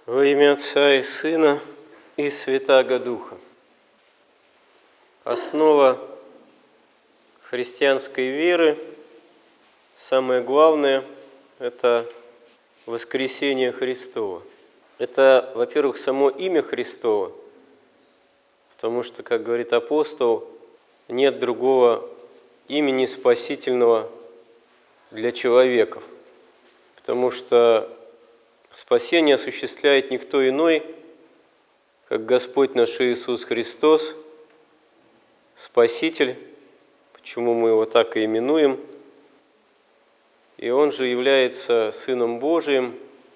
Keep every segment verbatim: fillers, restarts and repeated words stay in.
Во имя Отца и Сына и Святаго Духа. Основа христианской веры, самое главное, это воскресение Христово. Это, во-первых, само имя Христово, потому что, как говорит апостол, нет другого имени спасительного для человеков, потому что спасение осуществляет никто иной, как Господь наш Иисус Христос, Спаситель, почему мы его так и именуем, и Он же является Сыном Божиим,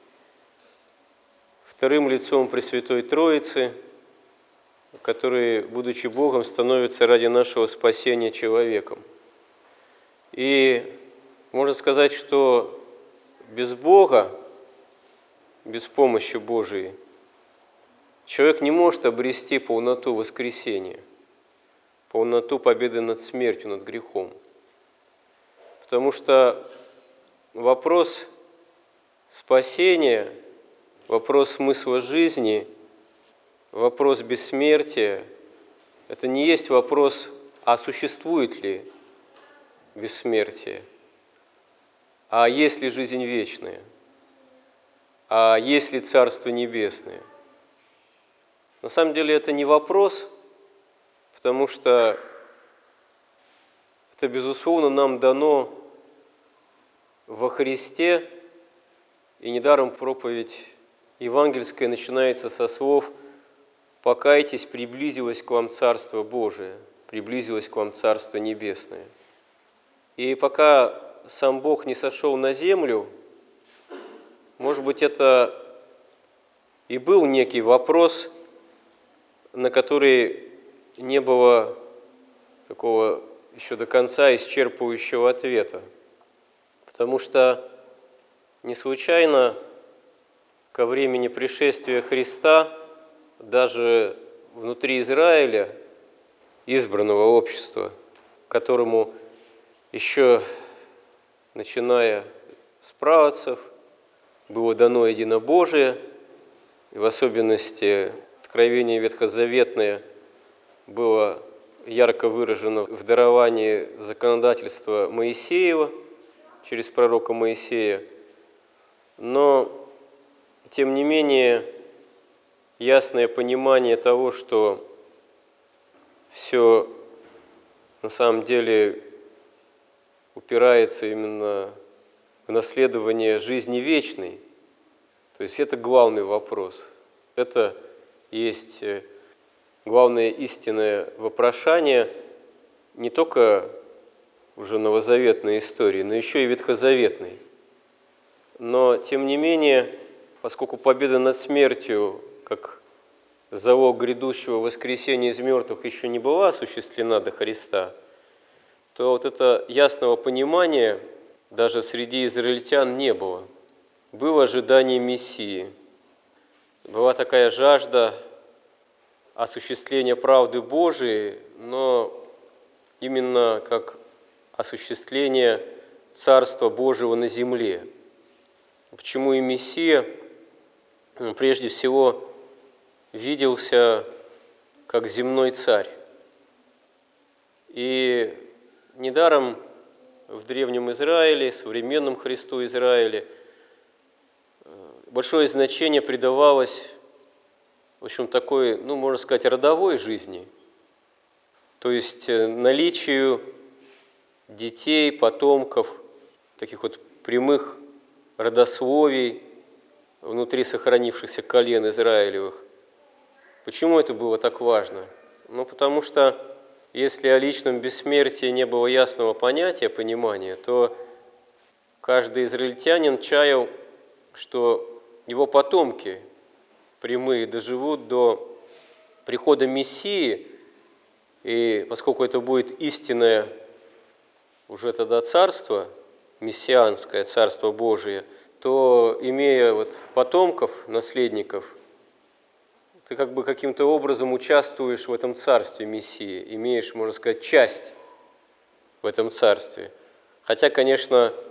вторым лицом Пресвятой Троицы, который, будучи Богом, становится ради нашего спасения человеком. И можно сказать, что без Бога, без помощи Божией, человек не может обрести полноту воскресения, полноту победы над смертью, над грехом. Потому что вопрос спасения, вопрос смысла жизни, вопрос бессмертия – это не есть вопрос, а существует ли бессмертие, а есть ли жизнь вечная, а есть ли Царство Небесное. На самом деле это не вопрос, потому что это, безусловно, нам дано во Христе, и недаром проповедь евангельская начинается со слов «Покайтесь, приблизилось к вам Царство Божие, приблизилось к вам Царство Небесное». И пока сам Бог не сошел на землю, может быть, это и был некий вопрос, на который не было такого еще до конца исчерпывающего ответа. Потому что не случайно ко времени пришествия Христа даже внутри Израиля, избранного общества, которому еще начиная с праотцев было дано единобожие, и в особенности откровение ветхозаветное было ярко выражено в даровании законодательства Моисеева через пророка Моисея. Но, тем не менее, ясное понимание того, что все на самом деле упирается именно в наследование жизни вечной. То есть это главный вопрос. Это есть главное истинное вопрошание не только уже новозаветной истории, но еще и ветхозаветной. Но, тем не менее, поскольку победа над смертью, как залог грядущего воскресения из мертвых, еще не была осуществлена до Христа, то вот это ясного понимания даже среди израильтян не было. Было ожидание Мессии. Была такая жажда осуществления правды Божией, но именно как осуществление Царства Божьего на земле. Почему и Мессия прежде всего виделся как земной царь. И недаром в Древнем Израиле, современном Христу Израиле, большое значение придавалось, в общем, такой, ну, можно сказать, родовой жизни, то есть наличию детей, потомков, таких вот прямых родословий внутри сохранившихся колен Израилевых. Почему это было так важно? Ну, потому что если о личном бессмертии не было ясного понятия, понимания, то каждый израильтянин чаял, что его потомки прямые доживут до прихода Мессии, и поскольку это будет истинное уже тогда царство, мессианское царство Божие, то, имея вот потомков, наследников, ты как бы каким-то образом участвуешь в этом царстве Мессии, имеешь, можно сказать, часть в этом царстве. Хотя, конечно,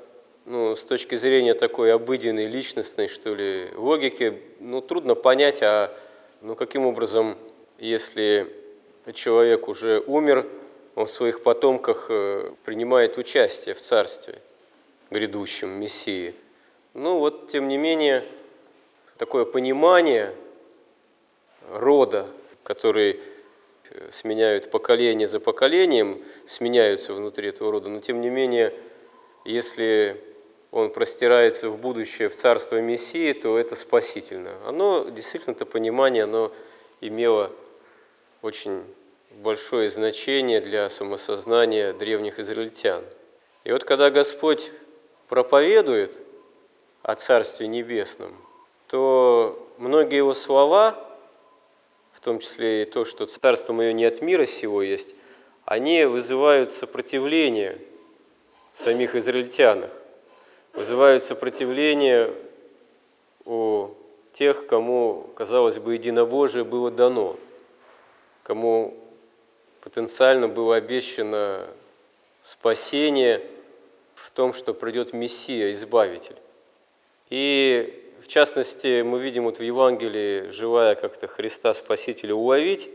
ну, с точки зрения такой обыденной, личностной, что ли, логики, ну, трудно понять, а ну, каким образом, если человек уже умер, он в своих потомках принимает участие в царстве грядущем, Мессии. Ну, вот, тем не менее, такое понимание рода, который сменяют поколение за поколением, сменяются внутри этого рода, но тем не менее, если он простирается в будущее, в царство Мессии, то это спасительно. Оно, действительно, это понимание, оно имело очень большое значение для самосознания древних израильтян. И вот когда Господь проповедует о Царстве Небесном, то многие его слова, в том числе и то, что «Царство мое не от мира сего есть», они вызывают сопротивление в самих израильтянах, вызывают сопротивление у тех, кому, казалось бы, единобожие было дано, кому потенциально было обещано спасение в том, что придет Мессия, Избавитель. И в частности, мы видим вот в Евангелии, желая как-то Христа Спасителя уловить,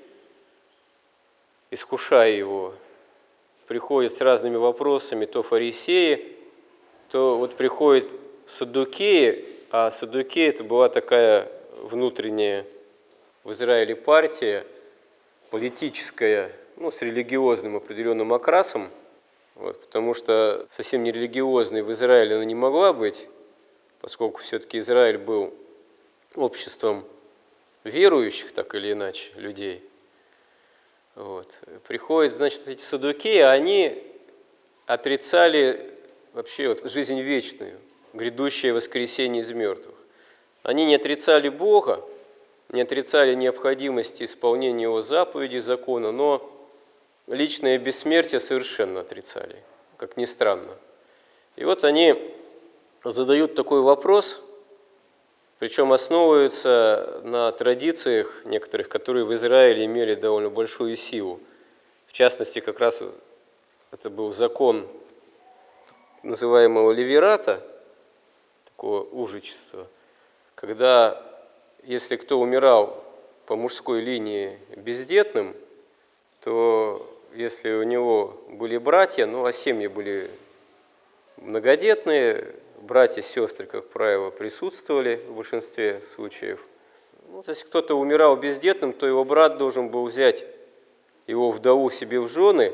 искушая его, приходят с разными вопросами то фарисеи, то вот приходят саддукеи, а саддукеи это была такая внутренняя в Израиле партия, политическая, ну, с религиозным определенным окрасом, вот, потому что совсем не религиозной в Израиле она не могла быть, поскольку все-таки Израиль был обществом верующих, так или иначе, людей. Вот. Приходят, значит, эти саддукеи, они отрицали вообще вот жизнь вечную, грядущее воскресение из мертвых. Они не отрицали Бога, не отрицали необходимости исполнения Его заповедей, закона, но личное бессмертие совершенно отрицали, как ни странно. И вот они задают такой вопрос, причем основываются на традициях некоторых, которые в Израиле имели довольно большую силу. В частности, как раз это был закон называемого левирата, такого ужичества, когда, если кто умирал по мужской линии бездетным, то если у него были братья, ну а семьи были многодетные, братья и сестры, как правило, присутствовали в большинстве случаев. Ну, если кто-то умирал бездетным, то его брат должен был взять его вдову себе в жены,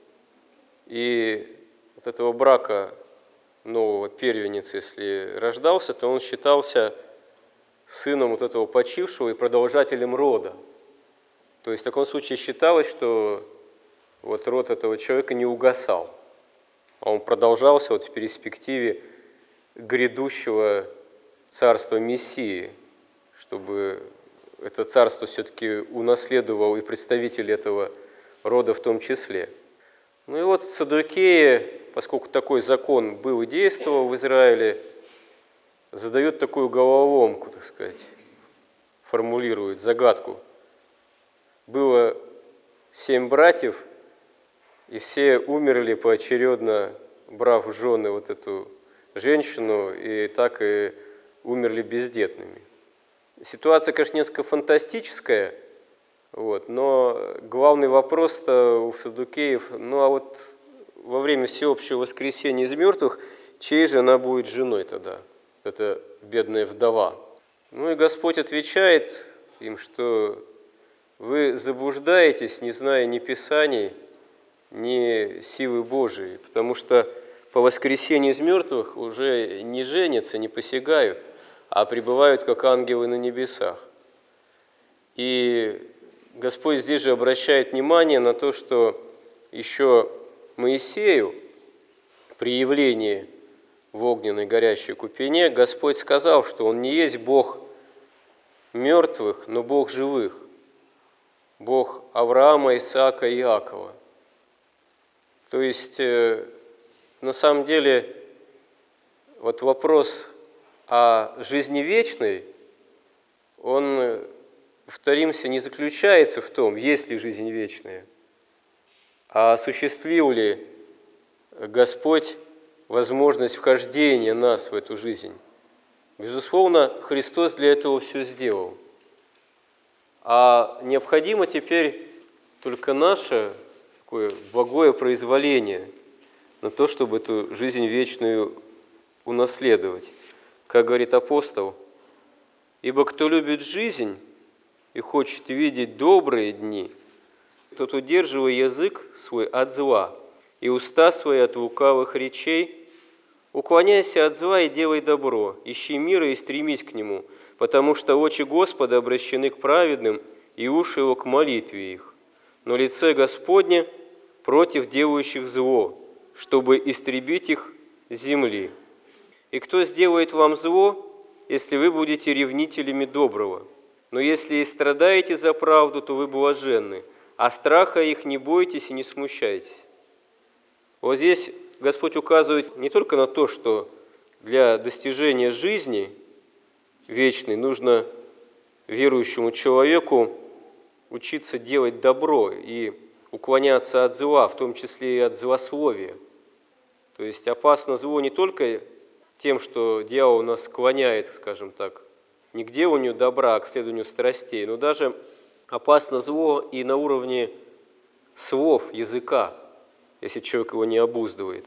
и от этого брака нового первенец, если рождался, то он считался сыном вот этого почившего и продолжателем рода. То есть в таком случае считалось, что вот род этого человека не угасал, а он продолжался вот в перспективе грядущего царства Мессии, чтобы это царство все-таки унаследовал и представитель этого рода в том числе. Ну и вот саддукеи, поскольку такой закон был и действовал в Израиле, задают такую головоломку, так сказать, формулируют загадку. Было семь братьев, и все умерли поочередно, брав в жены вот эту женщину, и так и умерли бездетными. Ситуация, конечно, несколько фантастическая, вот, но главный вопрос-то у саддукеев, ну а вот во время всеобщего воскресения из мертвых, чьей же она будет женой тогда, эта бедная вдова? Ну и Господь отвечает им, что вы заблуждаетесь, не зная ни Писаний, ни силы Божией, потому что по воскресении из мертвых уже не женятся, не посягают, а пребывают как ангелы на небесах. И Господь здесь же обращает внимание на то, что еще Моисею при явлении в огненной горящей купине Господь сказал, что Он не есть Бог мертвых, но Бог живых, Бог Авраама, Исаака и Иакова. То есть, на самом деле, вот вопрос о жизни вечной, он, повторимся, не заключается в том, есть ли жизнь вечная, а осуществил ли Господь возможность вхождения нас в эту жизнь. Безусловно, Христос для этого все сделал. А необходимо теперь только наше такое благое произволение на то, чтобы эту жизнь вечную унаследовать. Как говорит апостол: «Ибо кто любит жизнь и хочет видеть добрые дни, тот удерживай язык свой от зла и уста свои от лукавых речей, уклоняйся от зла и делай добро, ищи мира и стремись к нему, потому что очи Господа обращены к праведным, и уши его к молитве их. Но лице Господне против делающих зло, чтобы истребить их с земли. И кто сделает вам зло, если вы будете ревнителями доброго? Но если и страдаете за правду, то вы блаженны, а страха их не бойтесь и не смущайтесь». Вот здесь Господь указывает не только на то, что для достижения жизни вечной нужно верующему человеку учиться делать добро и уклоняться от зла, в том числе и от злословия. То есть опасно зло не только тем, что дьявол нас склоняет, скажем так, не к деланию добра, а к следованию страстей, но даже опасно зло и на уровне слов, языка, если человек его не обуздывает.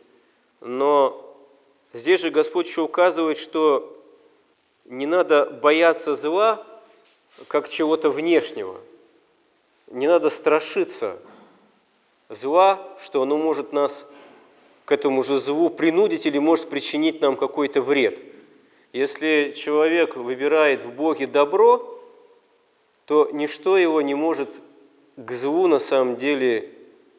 Но здесь же Господь еще указывает, что не надо бояться зла как чего-то внешнего. Не надо страшиться зла, что оно может нас к этому же злу принудить или может причинить нам какой-то вред. Если человек выбирает в Боге добро, то ничто его не может к злу на самом деле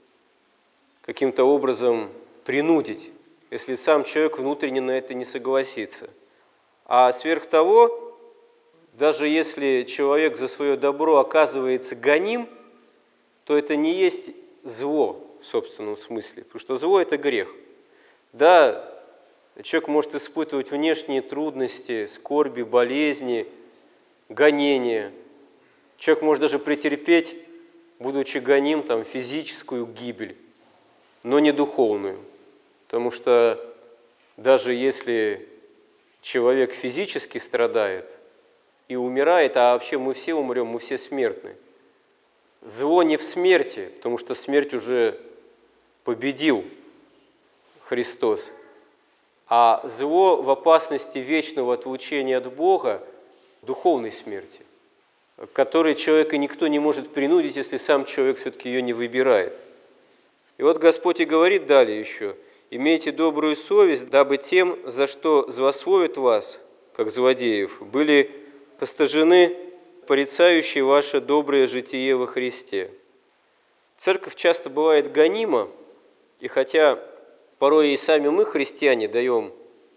каким-то образом принудить, если сам человек внутренне на это не согласится. А сверх того, даже если человек за свое добро оказывается гоним, то это не есть зло в собственном смысле, потому что зло – это грех. Да, человек может испытывать внешние трудности, скорби, болезни, гонения. Человек может даже претерпеть, будучи гоним, там, физическую гибель, но не духовную. Потому что даже если человек физически страдает и умирает, а вообще мы все умрем, мы все смертны, зло не в смерти, потому что смерть уже победил Христос, а зло в опасности вечного отлучения от Бога, духовной смерти, которой человека никто не может принудить, если сам человек все-таки ее не выбирает. И вот Господь и говорит далее еще: «Имейте добрую совесть, дабы тем, за что злословят вас, как злодеев, были постыжены порицающие ваше доброе житие во Христе». Церковь часто бывает гонима, и хотя порой и сами мы, христиане, даем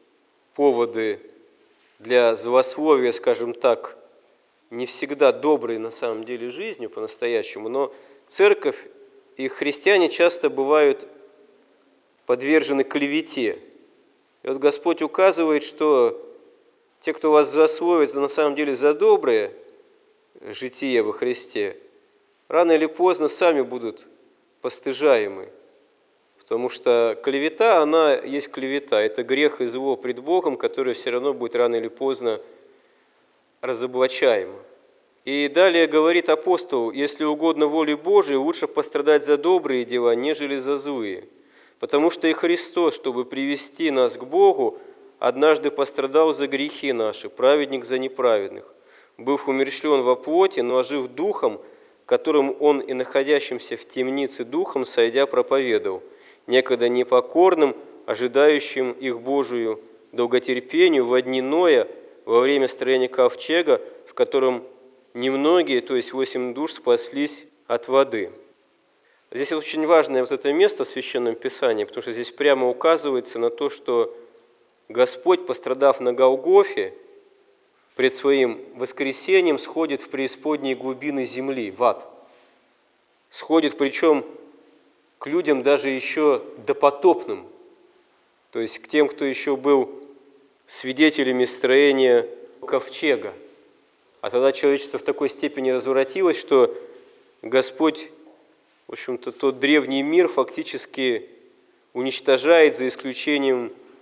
поводы для злословия, скажем так, не всегда доброй на самом деле жизнью по-настоящему, но церковь и христиане часто бывают подвержены клевете. И вот Господь указывает, что те, кто вас злословит на самом деле за доброе житие во Христе, рано или поздно сами будут постыжаемы. Потому что клевета, она есть клевета. Это грех и зло пред Богом, которое все равно будет рано или поздно разоблачаемо. И далее говорит апостол: «Если угодно воле Божией, лучше пострадать за добрые дела, нежели за злые. Потому что и Христос, чтобы привести нас к Богу, однажды пострадал за грехи наши, праведник за неправедных, быв умерщвлен во плоти, но ожив духом, которым Он и находящимся в темнице духом, сойдя, проповедовал, некогда непокорным, ожидающим их Божию долготерпению во дни Ноя, во время строения ковчега, в котором немногие, то есть восемь душ, спаслись от воды». Здесь очень важное вот это место в Священном Писании, потому что здесь прямо указывается на то, что Господь, пострадав на Голгофе, пред Своим воскресением сходит в преисподние глубины земли, в ад. Сходит, причем к людям даже еще допотопным, то есть к тем, кто еще был свидетелями строения ковчега. А тогда человечество в такой степени развратилось, что Господь, в общем-то, тот древний мир фактически уничтожает, за исключением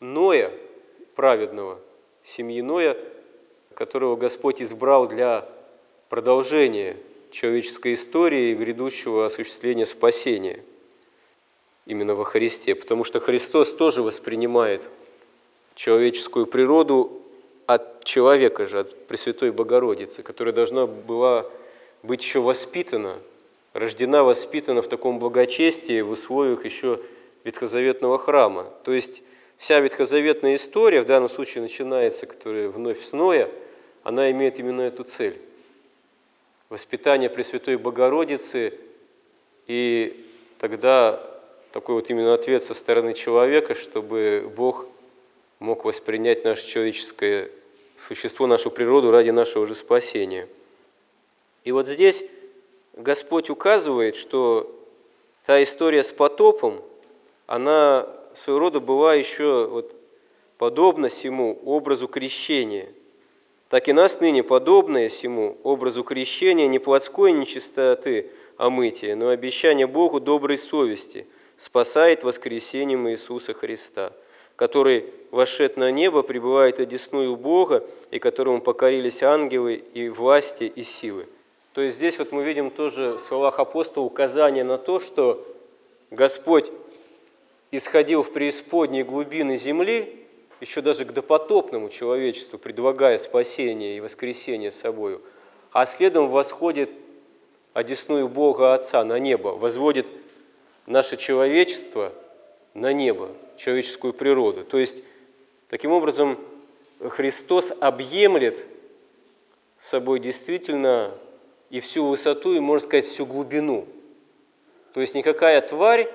Ноя, праведного, семьи Ноя, которого Господь избрал для продолжения человеческой истории и грядущего осуществления спасения именно во Христе. Потому что Христос тоже воспринимает человеческую природу от человека же, от Пресвятой Богородицы, которая должна была быть еще воспитана, рождена, воспитана в таком благочестии в условиях еще ветхозаветного храма. То есть вся ветхозаветная история, в данном случае начинается, которая вновь с Ноя, она имеет именно эту цель. Воспитание Пресвятой Богородицы, и тогда такой вот именно ответ со стороны человека, чтобы Бог мог воспринять наше человеческое существо, нашу природу ради нашего же спасения. И вот здесь Господь указывает, что та история с потопом, она своего рода была еще вот подобна сему образу крещения. Так и нас ныне подобное сему образу крещения не плотской нечистоты омытия, но обещание Богу доброй совести спасает воскресением Иисуса Христа, который, вошед на небо, пребывает одесную Бога, и которому покорились ангелы и власти, и силы. То есть здесь вот мы видим тоже в словах апостола указание на то, что Господь исходил в преисподние глубины земли, еще даже к допотопному человечеству, предлагая спасение и воскресение собою, а следом восходит одесную Бога Отца на небо, возводит наше человечество на небо, человеческую природу. То есть, таким образом, Христос объемлет собой действительно и всю высоту, и, можно сказать, всю глубину. То есть никакая тварь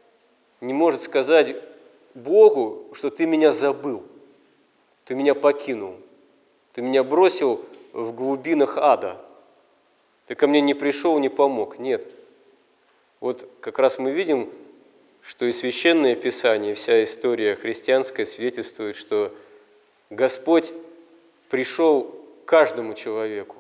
не может сказать Богу, что ты меня забыл, ты меня покинул, ты меня бросил в глубинах ада, ты ко мне не пришел, не помог. Нет. Вот как раз мы видим, что и Священное Писание, и вся история христианская свидетельствует, что Господь пришел к каждому человеку,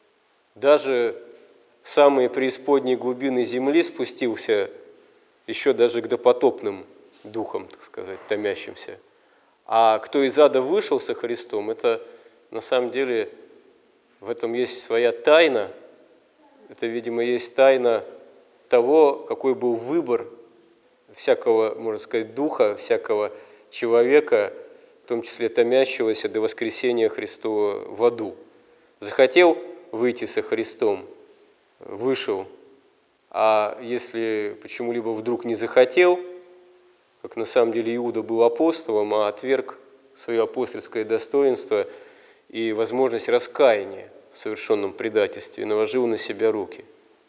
даже в самые преисподние глубины земли спустился, еще даже к допотопным духам, так сказать, томящимся. А кто из ада вышел со Христом, это на самом деле, в этом есть своя тайна, это, видимо, есть тайна того, какой был выбор всякого, можно сказать, духа, всякого человека, в том числе томящегося до воскресения Христова в аду. Захотел выйти со Христом, вышел, а если почему-либо вдруг не захотел, как на самом деле Иуда был апостолом, а отверг свое апостольское достоинство и возможность раскаяния в совершенном предательстве, и наложил на себя руки,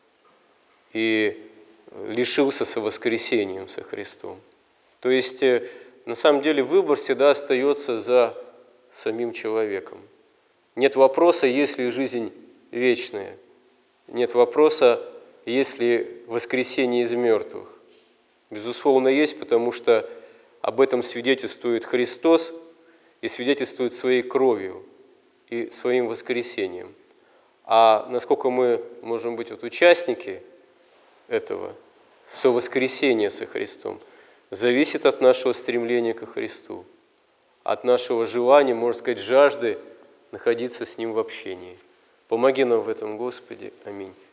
и лишился со воскресением со Христом. То есть, на самом деле, выбор всегда остается за самим человеком. Нет вопроса, есть ли жизнь вечная. Нет вопроса, есть ли воскресение из мертвых. Безусловно, есть, потому что об этом свидетельствует Христос и свидетельствует своей кровью и своим воскресением. А насколько мы можем быть вот участники этого совоскресения со Христом, зависит от нашего стремления ко Христу, от нашего желания, можно сказать, жажды находиться с Ним в общении. Помоги нам в этом, Господи. Аминь.